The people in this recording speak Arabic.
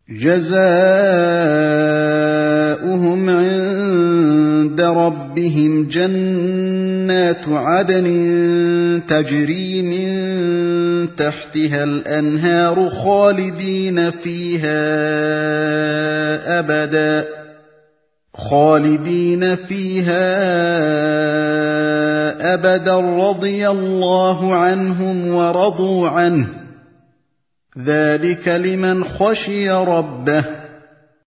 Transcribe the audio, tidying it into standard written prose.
جَزَاؤُهُمْ عِندَ رَبِّهِمْ جَنَّاتُ عَدْنٍ تَجْرِي مِن تَحْتِهَا الْأَنْهَارُ خَالِدِينَ فِيهَا أَبَدًا رَّضِيَ اللَّهُ عَنْهُمْ وَرَضُوا عَنْهُ ۚ ذَٰلِكَ لِمَنْ خَشِيَ رَبَّهُ.